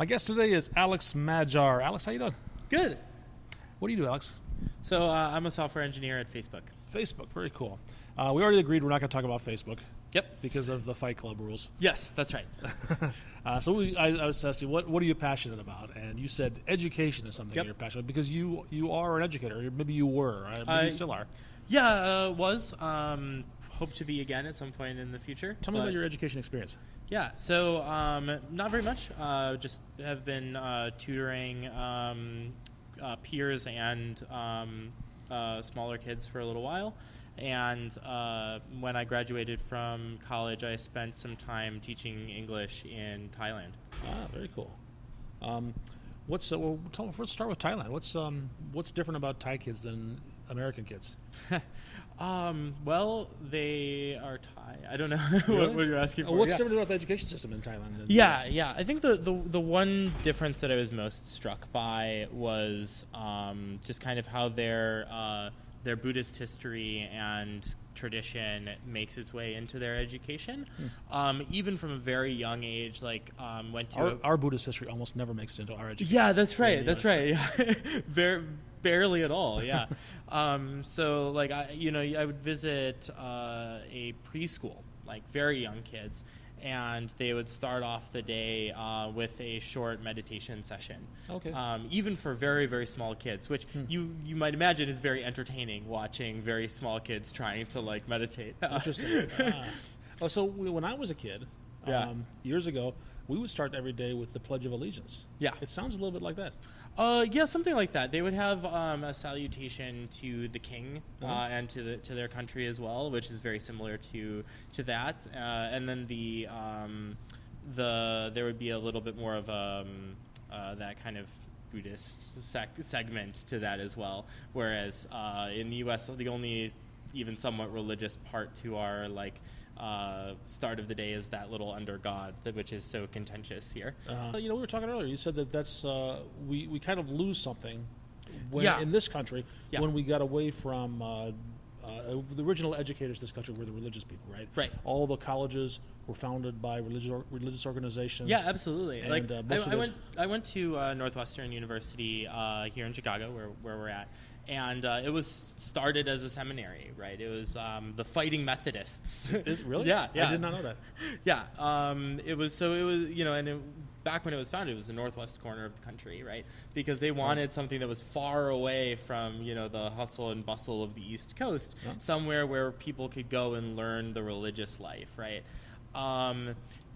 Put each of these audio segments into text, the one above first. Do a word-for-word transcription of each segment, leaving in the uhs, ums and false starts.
guest today is Alex Majar. Alex, how you doing? Good. What do you do, Alex? So uh, I'm a software engineer at Facebook. Facebook, very cool. Uh, we already agreed we're not going to talk about Facebook. Yep. Because of the Fight Club rules. Yes, that's right. uh, so we, I, I was asking, what what are you passionate about? And you said education is something Yep. you're passionate about because you you are an educator. Or maybe you were. Right? Maybe I- you still are. Yeah, uh, was. Um, hope to be again at some point in the future. Tell me But, about your education experience. Yeah, so um, not very much. Uh, just have been uh, tutoring um, uh, peers and um, uh, smaller kids for a little while. And uh, when I graduated from college, I spent some time teaching English in Thailand. Ah, very cool. Um, what's uh, well? Tell, let's start with Thailand. What's um what's different about Thai kids than American kids? um, well, they are Thai. I don't know Really? what, what you're asking Uh, for. what's yeah. different about the education system in Thailand? Than the Yeah, U S? yeah. I think the, the the one difference that I was most struck by was um, just kind of how their uh, their Buddhist history and tradition makes its way into their education, Hmm. um, even from a very young age. Like um, went to Our, a- our Buddhist history almost never makes it into our education. yeah, that's in right. the That's U S. right. Yeah, Bar- barely at all. Yeah. um, so, like, I, you know, I would visit uh, a preschool, like very young kids, and they would start off the day uh, with a short meditation session. Okay. Um, even for very, very small kids, which Hmm. you you might imagine is very entertaining, watching very small kids trying to like meditate. Interesting. Ah. Oh, so we, when I was a kid, Yeah. um, years ago, we would start every day with the Pledge of Allegiance. Yeah. It sounds a little bit like that. Uh, yeah, something like that. They would have um, a salutation to the king uh, Uh-huh. and to the to their country as well, which is very similar to to that. Uh, and then the um, the there would be a little bit more of um, uh, that kind of Buddhist sec- segment to that as well. Whereas uh, in the U S, the only even somewhat religious part to our like. Uh, start of the day is that little under God, that, which is so contentious here. Uh, you know, we were talking earlier. You said that that's uh, we we kind of lose something when, Yeah. in this country Yeah. when we got away from uh, uh, the original educators. Of this country were the religious people, right? Right. All the colleges were founded by religious or, religious organizations. Yeah, absolutely. And, like uh, I, most of I those- went, I went to uh, Northwestern University uh, here in Chicago, where where we're at, and uh, it was started as a seminary, right? It was um, the Fighting Methodists. Is it really? Yeah, yeah. I did not know that. Yeah, um, it was so it was you know, and it, back when it was founded, it was the northwest corner of the country, right? Because they wanted something that was far away from you know the hustle and bustle of the East Coast, Yeah. somewhere where people could go and learn the religious life, right? Um,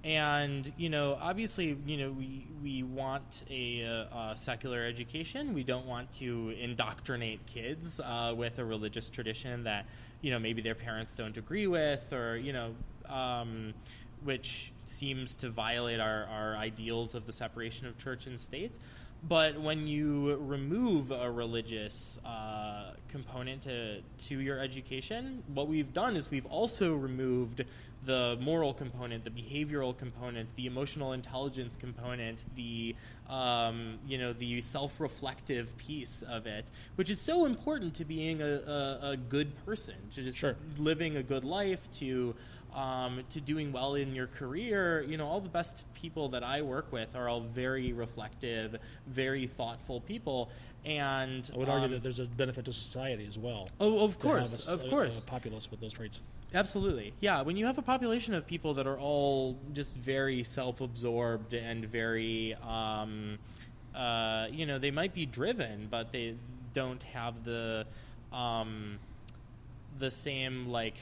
and you know, obviously, you know, we we want a, uh uh secular education. We don't want to indoctrinate kids uh, with a religious tradition that you know maybe their parents don't agree with, or you know, um, which seems to violate our, our ideals of the separation of church and state. But when you remove a religious uh, component to, to your education, what we've done is we've also removed the moral component, the behavioral component, the emotional intelligence component, the um, you know the self-reflective piece of it, which is so important to being a, a, a good person, to just Sure. living a good life, to um, to doing well in your career. You know, all the best people that I work with are all very reflective, very thoughtful people. And I would argue um, that there's a benefit to society as well. oh, of to have a course, s- of a- course. a populace with those traits. Absolutely. Yeah, when you have a population of people that are all just very self-absorbed and very, um, uh, you know, they might be driven, but they don't have the um, the same, like,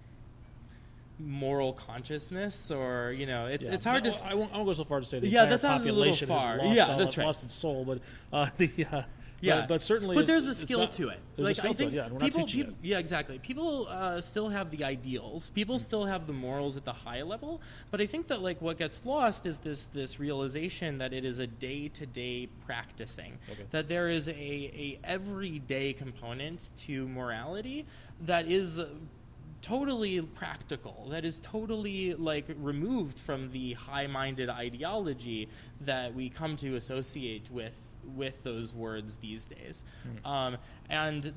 moral consciousness, or, you know, it's Yeah. it's hard No, to... s- I won't, I won't go so far to say the Yeah, entire that sounds a little population far. has lost, Yeah, all- that's right. lost its soul, but uh, the uh, Yeah, but, but certainly, but there's a it's skill not- to it. There's Like a skill I think to it, yeah, and we're people, not teaching peop- it. yeah, exactly. People uh, still have the ideals. People still have the morals at the high level. But I think that like what gets lost is this this realization that it is a day to day practicing. Okay. That there is a a everyday component to morality that is. Uh, totally practical, that is totally like removed from the high-minded ideology that we come to associate with with those words these days. Mm. Um, and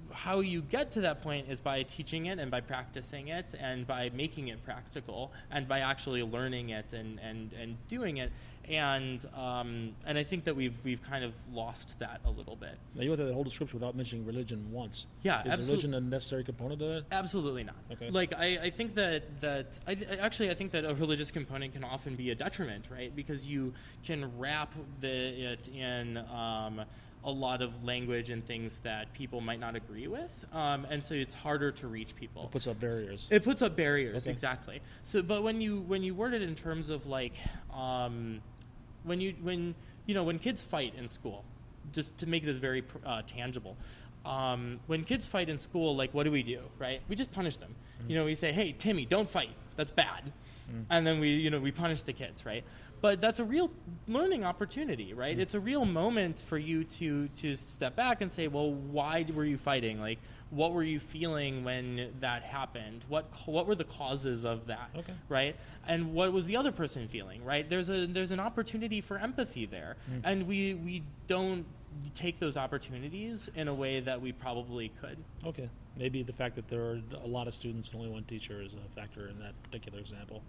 how you get to that point is by teaching it and by practicing it and by making it practical and by actually learning it and, and, and doing it. And um, and I think that we've we've kind of lost that a little bit. Now, you went through the whole description without mentioning religion once. Yeah, is absolutely. religion a necessary component of that? Absolutely not. Okay. Like I, I think that that I th- actually I think that a religious component can often be a detriment, right? Because you can wrap the it in um, a lot of language and things that people might not agree with, um, and so it's harder to reach people. It puts up barriers. It puts up barriers, Okay. exactly. So, but when you when you word it in terms of like, um, when you when you know when kids fight in school, just to make this very uh, tangible, um, when kids fight in school, like what do we do, right? We just punish them. Mm-hmm. You know, we say, "Hey, Timmy, don't fight. That's bad," mm-hmm. and then we you know we punish the kids, right? But that's a real learning opportunity, right? Mm-hmm. It's a real moment for you to to step back and say, well, why were you fighting? Like, what were you feeling when that happened? What what were the causes of that, okay. right? And what was the other person feeling, right? There's a there's an opportunity for empathy there, mm-hmm. and we we don't take those opportunities in a way that we probably could. Okay, maybe the fact that there are a lot of students and only one teacher is a factor in that particular example.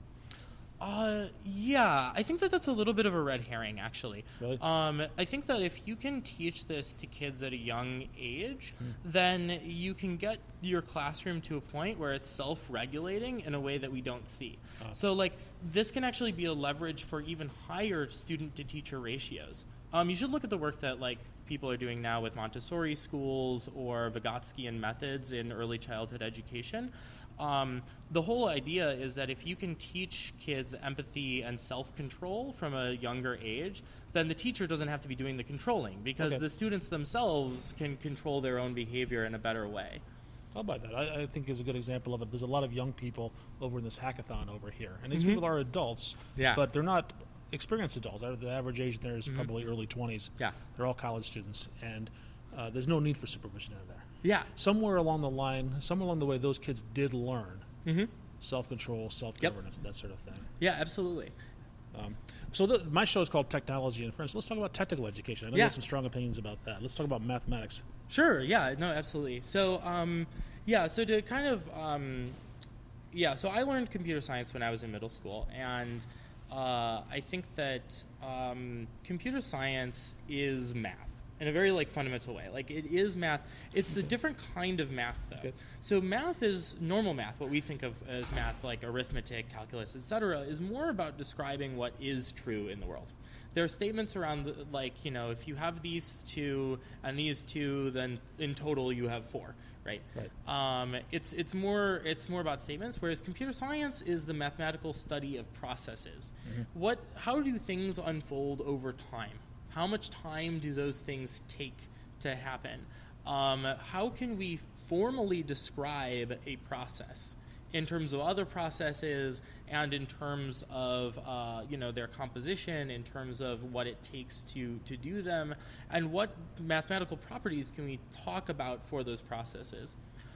Uh, yeah, I think that that's a little bit of a red herring, actually. Really? Um, I think that if you can teach this to kids at a young age, mm. then you can get your classroom to a point where it's self-regulating in a way that we don't see. Uh. So, like, this can actually be a leverage for even higher student-to-teacher ratios. Um, you should look at the work that, like, people are doing now with Montessori schools or Vygotskian methods in early childhood education. Um, the whole idea is that if you can teach kids empathy and self-control from a younger age, then the teacher doesn't have to be doing the controlling because okay. the students themselves can control their own behavior in a better way. I'll buy that. I, I think is a good example of it. There's a lot of young people over in this hackathon over here, and these mm-hmm. people are adults, yeah. but they're not experienced adults. The average age there is mm-hmm. probably early twenties. Yeah. They're all college students, and uh, there's no need for supervision in there. Yeah. Somewhere along the line, somewhere along the way, those kids did learn mm-hmm. self-control, self-governance, yep. that sort of thing. Yeah, absolutely. Um, so the, my show is called Technology and Friends. Let's talk about technical education. I know yeah. you have some strong opinions about that. Let's talk about mathematics. Sure. Yeah. No. Absolutely. So, um, yeah. So to kind of, um, yeah. So I learned computer science when I was in middle school, and uh, I think that um, computer science is math. In a very like fundamental way. Like it is math. It's a different kind of math though. Okay. So math is normal math, what we think of as math like arithmetic, calculus, et cetera, is more about describing what is true in the world. There are statements around the, like, you know, if you have these two and these two, then in total you have four, right? Right. Um, it's it's more it's more about statements, whereas computer science is the mathematical study of processes. Mm-hmm. What how do things unfold over time? How much time do those things take to happen? Um, how can we formally describe a process in terms of other processes and in terms of uh, you know their composition, in terms of what it takes to, to do them, and what mathematical properties can we talk about for those processes?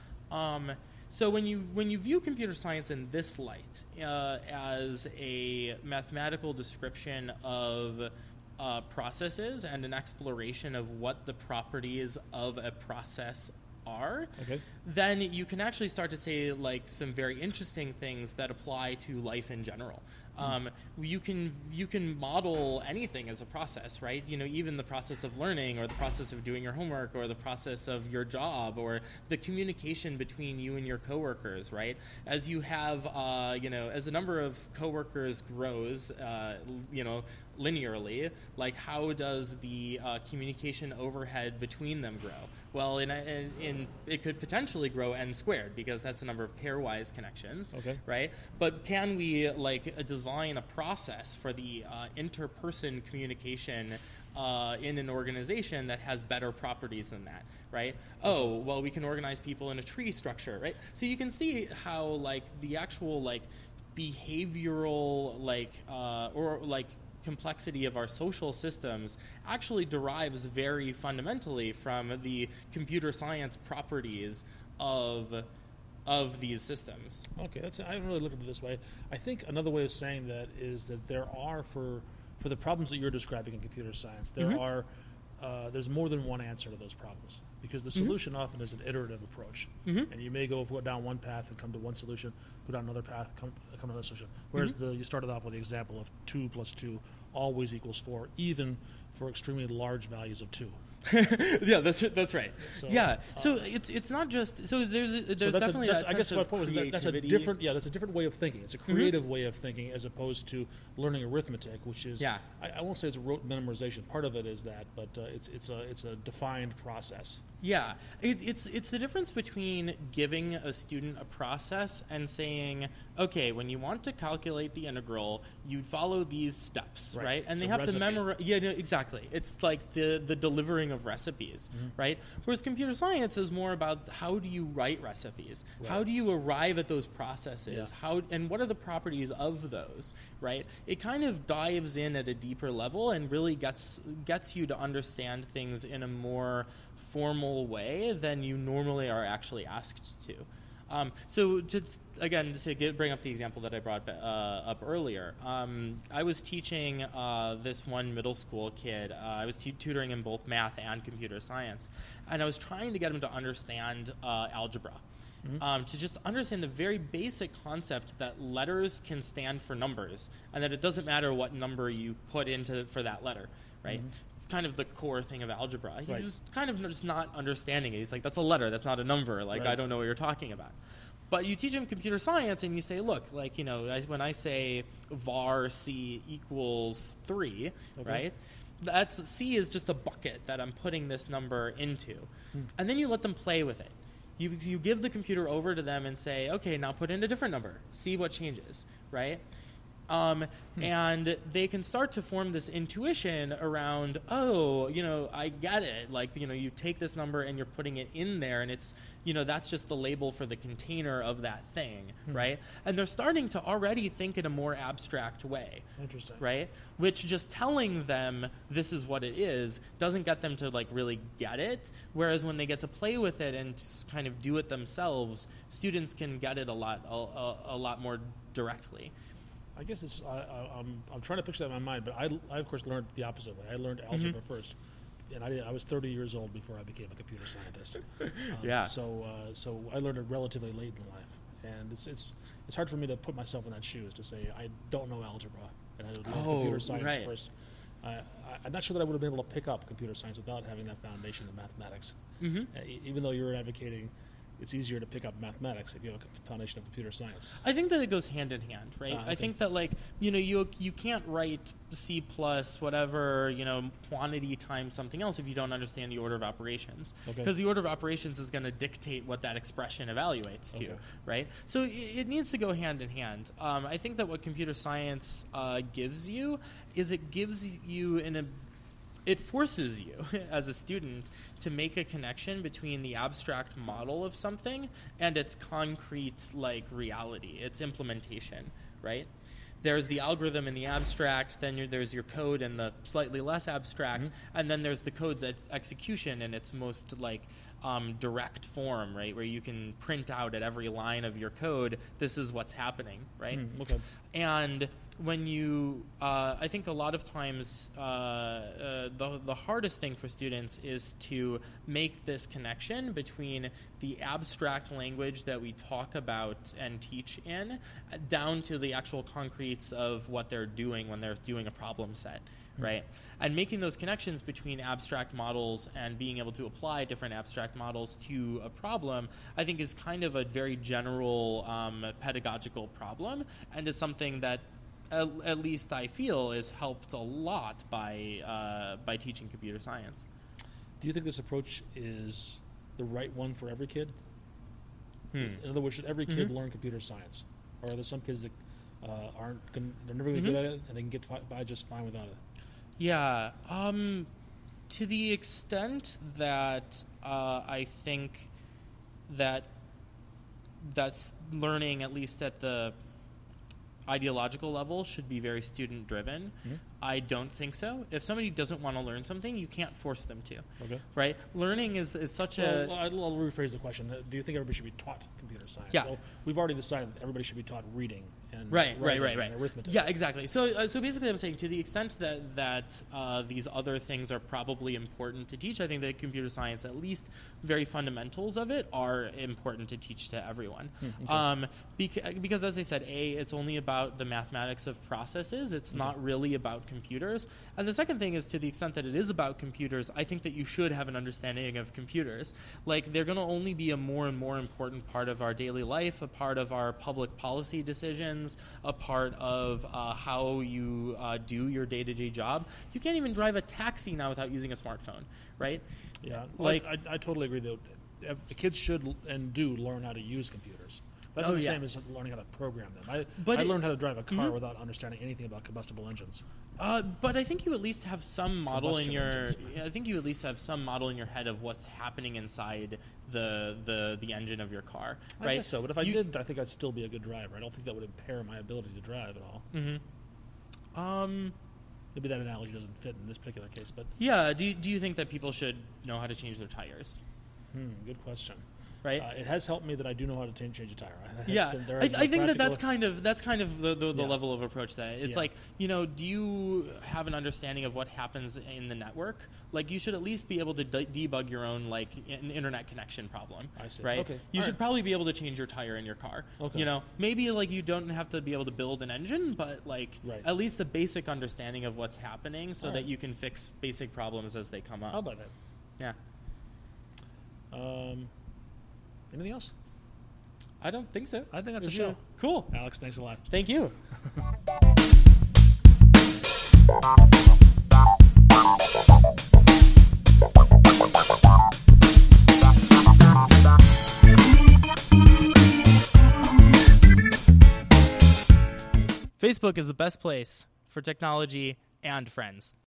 Um, so when you when you view computer science in this light uh, as a mathematical description of Uh, processes and an exploration of what the properties of a process are, okay. then you can actually start to say like some very interesting things that apply to life in general. Um, you can you can model anything as a process, right? You know, even the process of learning, or the process of doing your homework, or the process of your job, or the communication between you and your coworkers, right? As you have, uh, you know, as the number of coworkers grows, uh, you know, linearly, like how does the uh, communication overhead between them grow? Well, in, in, in it could potentially grow n squared because that's the number of pairwise connections, okay. right? But can we like uh, design a process for the uh, interperson communication uh, in an organization that has better properties than that, right? Oh, well, we can organize people in a tree structure, right? So you can see how like the actual like behavioral like uh, or like complexity of our social systems actually derives very fundamentally from the computer science properties of of these systems. Okay, that's I haven't really looked at it this way. I think another way of saying that is that there are for for the problems that you're describing in computer science, there mm-hmm. are uh, there's more than one answer to those problems, because the solution mm-hmm. often is an iterative approach. Mm-hmm. And you may go down one path and come to one solution, go down another path, come, come to another solution. Whereas mm-hmm. the, you started off with the example of two plus two always equals four, even for extremely large values of two. yeah, that's that's right. So, yeah, so uh, it's it's not just so there's a, there's so definitely a, that's, that I guess sense my of point was that, that's a creativity. different yeah that's a different way of thinking. It's a creative mm-hmm. way of thinking as opposed to learning arithmetic, which is yeah. I, I won't say it's rote memorization. Part of it is that, but uh, it's it's a it's a defined process. Yeah, it, it's it's the difference between giving a student a process and saying, okay, when you want to calculate the integral, you follow these steps, right? right? And it's they have recipe. to memorize. Yeah, no, exactly. It's like the the delivering of recipes, mm-hmm. right? Whereas computer science is more about how do you write recipes, right. how do you arrive at those processes, yeah. how and what are the properties of those, right? It kind of dives in at a deeper level and really gets gets you to understand things in a more formal way than you normally are actually asked to. Um, so, to, again, to get, bring up the example that I brought uh, up earlier, um, I was teaching uh, this one middle school kid. Uh, I was t- tutoring him both math and computer science, and I was trying to get him to understand uh, algebra. Mm-hmm. Um, to just understand the very basic concept that letters can stand for numbers, and that it doesn't matter what number you put into for that letter, right? Mm-hmm. Kind of the core thing of algebra. He right. was kind of just not understanding it. He's like, that's a letter, that's not a number. Like, right. I don't know what you're talking about. But you teach him computer science and you say, look, like, you know, I, when I say var c equals three, okay. right? That's C is just a bucket that I'm putting this number into. Hmm. And then you let them play with it. You, you give the computer over to them and say, okay, now put in a different number. See what changes, right? Um, hmm. And they can start to form this intuition around, oh, you know, I get it. Like, you know, you take this number and you're putting it in there, and it's, you know, that's just the label for the container of that thing, hmm. right? And they're starting to already think in a more abstract way. Interesting. Right? Which just telling them this is what it is doesn't get them to, like, really get it. Whereas when they get to play with it and just kind of do it themselves, students can get it a lot, a, a, a lot more directly. I guess it's, I, I, I'm, I'm trying to picture that in my mind, but I, I of course learned the opposite way. I learned algebra mm-hmm. first, and I, I was thirty years old before I became a computer scientist. um, yeah. So uh, so I learned it relatively late in life, and it's it's it's hard for me to put myself in that shoes to say I don't know algebra and I learned oh, computer science right. first. I, I, I'm not sure that I would have been able to pick up computer science without having that foundation in mathematics. Mm-hmm. Uh, even though you're advocating it's easier to pick up mathematics if you have a foundation of computer science. I think that it goes hand in hand, right? Uh, okay. I think that, like, you know, you you can't write C plus whatever, you know, quantity times something else if you don't understand the order of operations. Because okay. the order of operations is going to dictate what that expression evaluates to, okay. right? So it, it needs to go hand in hand. Um, I think that what computer science uh, gives you is it gives you an ability. It forces you, as a student, to make a connection between the abstract model of something and its concrete, like, reality, its implementation, right? There's the algorithm in the abstract, then you're, there's your code in the slightly less abstract, mm-hmm. and then there's the code's ex- execution in its most, like, um, direct form, right? Where you can print out at every line of your code, this is what's happening, right? Mm, okay. And when you, uh, I think a lot of times uh, uh, the, the hardest thing for students is to make this connection between the abstract language that we talk about and teach in down to the actual concretes of what they're doing when they're doing a problem set, mm-hmm. right? And making those connections between abstract models and being able to apply different abstract models to a problem, I think is kind of a very general um, pedagogical problem, and is something that At, at least I feel is helped a lot by uh, by teaching computer science. Do you think this approach is the right one for every kid? Hmm. In other words, should every kid mm-hmm. learn computer science, or are there some kids that uh, aren't gonna, they're never going to mm-hmm. be good at it and they can get fi- by just fine without it? Yeah, um, to the extent that uh, I think that that's learning, at least at the ideological level, should be very student driven. Mm-hmm. I don't think so. If somebody doesn't want to learn something, you can't force them to. Okay. Right? Learning is, is such well, a... I'll, I'll rephrase the question. Do you think everybody should be taught computer science? Yeah. So we've already decided that everybody should be taught reading and Right, right, writing right, right. and arithmetic. Yeah, exactly. So, uh, so basically, I'm saying to the extent that that uh, these other things are probably important to teach, I think that computer science, at least very fundamentals of it, are important to teach to everyone. Hmm, okay. um, beca- because, as I said, a it's only about the mathematics of processes. It's Okay. not really about computers. And the second thing is, to the extent that it is about computers, I think that you should have an understanding of computers. Like, they're going to only be a more and more important part of our daily life, a part of our public policy decisions, a part of uh, how you uh, do your day-to-day job. You can't even drive a taxi now without using a smartphone, right? Yeah, Like- like I, I totally agree. Though, Ev- kids should l- and do learn how to use computers. That's Oh, not the yeah. same as learning how to program them. I, But I it- learned how to drive a car Mhm. without understanding anything about combustible engines. Uh, but I think you at least have some model in Combustion your. engines. I think you at least have some model in your head of what's happening inside the the, the engine of your car, right? I guess so, but if I You- did, I think I'd still be a good driver. I don't think that would impair my ability to drive at all. Mm-hmm. Um. Maybe that analogy doesn't fit in this particular case, but Yeah. Do you, Do you think that people should know how to change their tires? hmm, good question. Right. Uh, it has helped me that I do know how to change, change a tire. That has Yeah, been- there I, has I been think that practical- that's kind of that's kind of the, the, the Yeah. level of approach that it's Yeah. like, you know, do you have an understanding of what happens in the network? Like, you should at least be able to de- debug your own like an internet connection problem. I see. Right. Okay. You All should right. probably be able to change your tire in your car. Okay. You know, maybe like you don't have to be able to build an engine, but like Right. at least a basic understanding of what's happening, so All that right. you can fix basic problems as they come up. How about that? Yeah. Um, anything else? I don't think so. I think that's a Is show. it- Cool. Alex, thanks a lot. Thank you. Facebook is the best place for technology and friends.